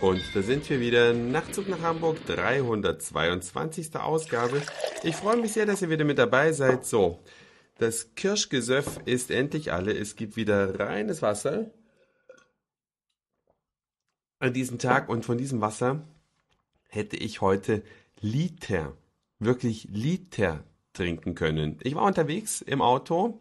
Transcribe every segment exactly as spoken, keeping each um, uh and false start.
Und da sind wir wieder, Nachtzug nach Hamburg, dreihundertzweiundzwanzigste Ausgabe. Ich freue mich sehr, dass ihr wieder mit dabei seid. So, das Kirschgesöff ist endlich alle. Es gibt wieder reines Wasser an diesem Tag. Und von diesem Wasser hätte ich heute Liter, wirklich Liter trinken können. Ich war unterwegs im Auto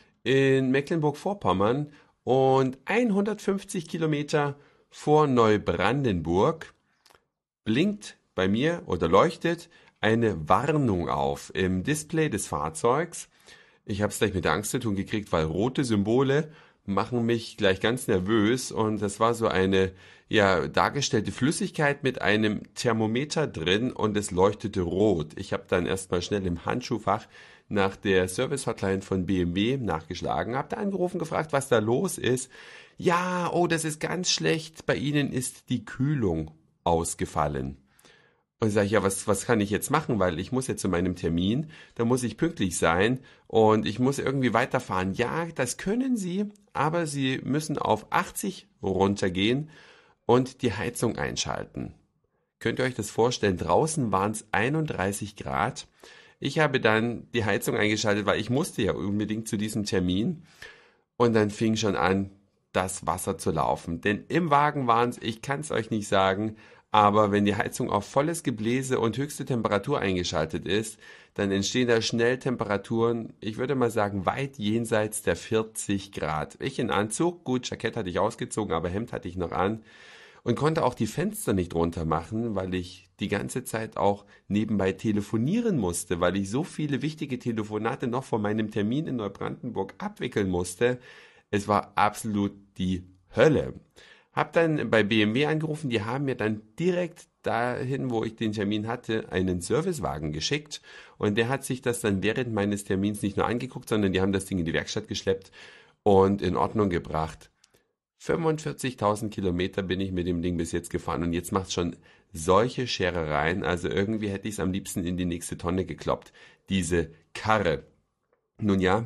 in Mecklenburg-Vorpommern und hundertfünfzig Kilometer vor Neubrandenburg blinkt bei mir oder leuchtet eine Warnung auf im Display des Fahrzeugs. Ich habe es gleich mit der Angst zu tun gekriegt, weil rote Symbole machen mich gleich ganz nervös und das war so eine ja dargestellte Flüssigkeit mit einem Thermometer drin und es leuchtete rot. Ich habe dann erstmal schnell im Handschuhfach nach der Service-Hotline von B M W nachgeschlagen, habe da angerufen, gefragt, was da los ist. Ja, oh, das ist ganz schlecht, bei Ihnen ist die Kühlung ausgefallen. Und sage ich, ja, was, was kann ich jetzt machen, weil ich muss jetzt zu meinem Termin, da muss ich pünktlich sein und ich muss irgendwie weiterfahren. Ja, das können Sie, aber Sie müssen auf achtzig runtergehen und die Heizung einschalten. Könnt ihr euch das vorstellen? Draußen waren es einunddreißig Grad. Ich habe dann die Heizung eingeschaltet, weil ich musste ja unbedingt zu diesem Termin. Und dann fing schon an, das Wasser zu laufen. Denn im Wagen waren es, ich kann es euch nicht sagen, aber wenn die Heizung auf volles Gebläse und höchste Temperatur eingeschaltet ist, dann entstehen da schnell Temperaturen, ich würde mal sagen, weit jenseits der vierzig Grad. Ich in Anzug, gut, Jackett hatte ich ausgezogen, aber Hemd hatte ich noch an und konnte auch die Fenster nicht runter machen, weil ich die ganze Zeit auch nebenbei telefonieren musste, weil ich so viele wichtige Telefonate noch vor meinem Termin in Neubrandenburg abwickeln musste. Es war absolut die Hölle. Hab dann bei B M W angerufen, die haben mir dann direkt dahin, wo ich den Termin hatte, einen Servicewagen geschickt und der hat sich das dann während meines Termins nicht nur angeguckt, sondern die haben das Ding in die Werkstatt geschleppt und in Ordnung gebracht. fünfundvierzigtausend Kilometer bin ich mit dem Ding bis jetzt gefahren und jetzt macht es schon solche Scherereien, also irgendwie hätte ich es am liebsten in die nächste Tonne gekloppt, diese Karre. Nun ja,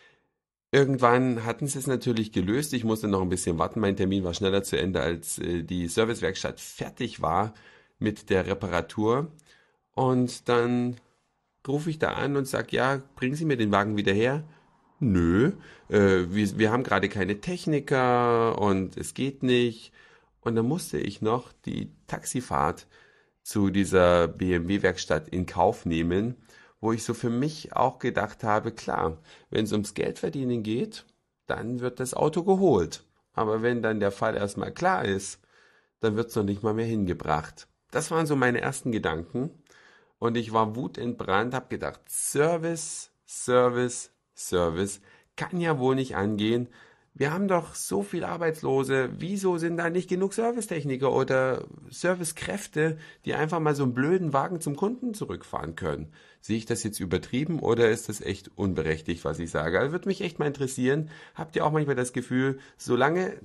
irgendwann hatten sie es natürlich gelöst. Ich musste noch ein bisschen warten. Mein Termin war schneller zu Ende, als äh, die Servicewerkstatt fertig war mit der Reparatur. Und dann rufe ich da an und sage, ja, bringen Sie mir den Wagen wieder her? Nö, äh, wir, wir haben gerade keine Techniker und es geht nicht. Und dann musste ich noch die Taxifahrt zu dieser B M W-Werkstatt in Kauf nehmen, wo ich so für mich auch gedacht habe, klar, wenn es ums Geldverdienen geht, dann wird das Auto geholt. Aber wenn dann der Fall erstmal klar ist, dann wird es noch nicht mal mehr hingebracht. Das waren so meine ersten Gedanken und ich war wutentbrannt, habe gedacht, Service, Service, Service, kann ja wohl nicht angehen. Wir haben doch so viele Arbeitslose, wieso sind da nicht genug Servicetechniker oder Servicekräfte, die einfach mal so einen blöden Wagen zum Kunden zurückfahren können? Sehe ich das jetzt übertrieben oder ist das echt unberechtigt, was ich sage? Also würde mich echt mal interessieren, habt ihr auch manchmal das Gefühl, solange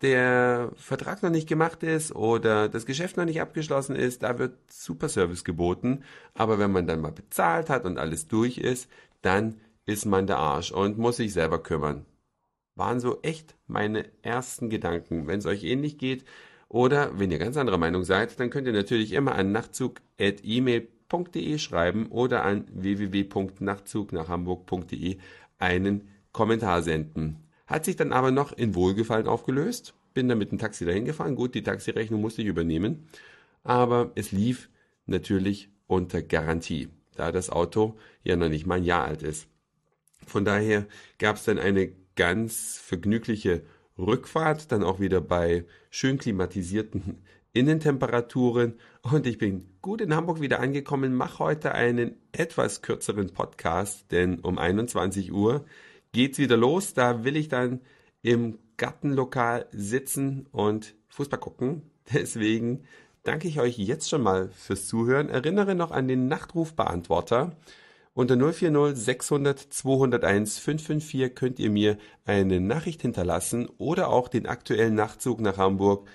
der Vertrag noch nicht gemacht ist oder das Geschäft noch nicht abgeschlossen ist, da wird super Service geboten, aber wenn man dann mal bezahlt hat und alles durch ist, dann ist man der Arsch und muss sich selber kümmern. Waren so echt meine ersten Gedanken. Wenn es euch ähnlich geht oder wenn ihr ganz anderer Meinung seid, dann könnt ihr natürlich immer an nachtzug at e mail punkt de schreiben oder an w w w punkt nachtzug nach hamburg punkt de einen Kommentar senden. Hat sich dann aber noch in Wohlgefallen aufgelöst. Bin dann mit dem Taxi dahin gefahren. Gut, die Taxirechnung musste ich übernehmen. Aber es lief natürlich unter Garantie, da das Auto ja noch nicht mal ein Jahr alt ist. Von daher gab es dann eine ganz vergnügliche Rückfahrt, dann auch wieder bei schön klimatisierten Innentemperaturen und ich bin gut in Hamburg wieder angekommen, mache heute einen etwas kürzeren Podcast, denn um einundzwanzig Uhr geht's wieder los, da will ich dann im Gartenlokal sitzen und Fußball gucken, deswegen danke ich euch jetzt schon mal fürs Zuhören, erinnere noch an den Nachtrufbeantworter. Unter null vier null sechshundert zweihunderteins fünf fünf vier könnt ihr mir eine Nachricht hinterlassen oder auch den aktuellen Nachtzug nach Hamburg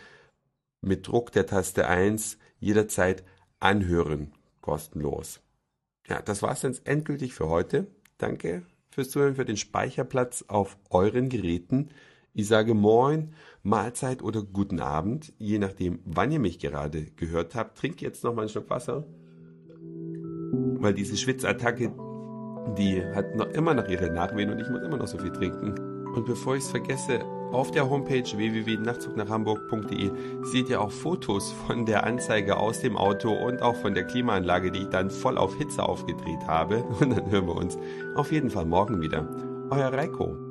mit Druck der Taste eins jederzeit anhören, kostenlos. Ja, das war's dann endgültig für heute. Danke fürs Zuhören, für den Speicherplatz auf euren Geräten. Ich sage Moin, Mahlzeit oder guten Abend, je nachdem, wann ihr mich gerade gehört habt. Trinkt jetzt noch mal einen Schluck Wasser, weil diese Schwitzattacke, die hat noch immer noch ihre Nachwehen und ich muss immer noch so viel trinken. Und bevor ich es vergesse, auf der Homepage w w w punkt nachtzug nach hamburg punkt de seht ihr auch Fotos von der Anzeige aus dem Auto und auch von der Klimaanlage, die ich dann voll auf Hitze aufgedreht habe. Und dann hören wir uns auf jeden Fall morgen wieder. Euer Reiko.